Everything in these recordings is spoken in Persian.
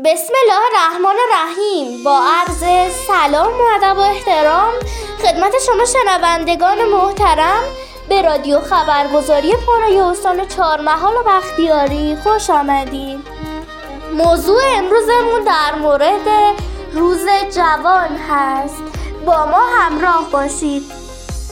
بسم الله الرحمن الرحیم. با عرض سلام و ادب و احترام خدمت شما شنوندگان محترم به رادیو خبرگزاری پانای استان چهارمحال و بختیاری خوش آمدید. موضوع امروزمون در مورد روز جوان هست. با ما همراه باشید.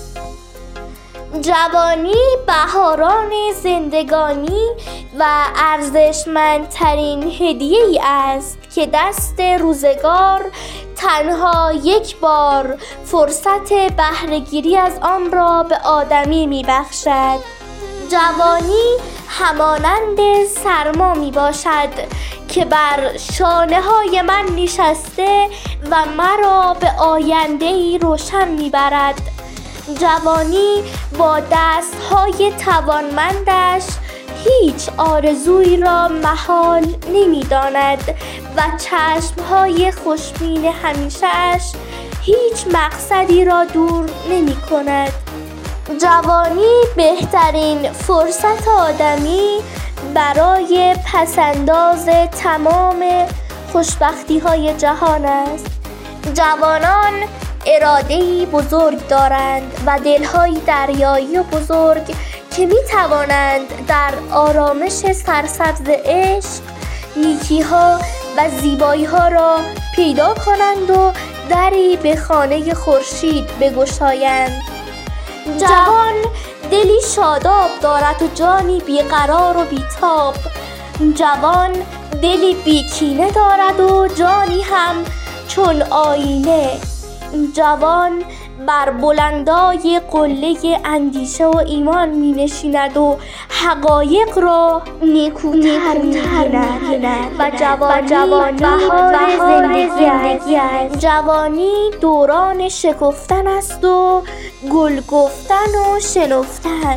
جوانی بهاران زندگانی و ارزشمندترین هدیه‌ای است که دست روزگار تنها یک بار فرصت بهره‌گیری از آن را به آدمی می‌بخشد. جوانی همانند سرما میباشد که بر شانه‌های من نشسته و مرا به آینده‌ای روشن میبرد. جوانی با دست‌های توانمندش هیچ آرزویی را محال نمی‌داند و چشم‌های خوشبین همیشه‌اش هیچ مقصدی را دور نمی‌کند. جوانی بهترین فرصت آدمی برای پس‌انداز تمام خوشبختی‌های جهان است. جوانان اراده‌ای بزرگ دارند و دل‌های دریایی و بزرگ که می‌توانند در آرامش سرسبز عشق نیکی‌ها و زیبایی‌ها را پیدا کنند و دری به خانه خورشید بگشایند. جوان دلی شاداب دارد و جانی بیقرار و بیتاب. جوان دلی بیکینه دارد و جانی هم چون آینه. جوان بر بلندای قله اندیشه و ایمان می نشیند و حقایق را نیکوتر می بیند و جوانی بهار زندگی است. جوانی دوران شکفتن است و گل گفتن و شنفتن.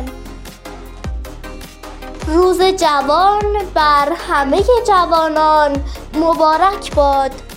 روز جوان بر همه جوانان مبارک باد.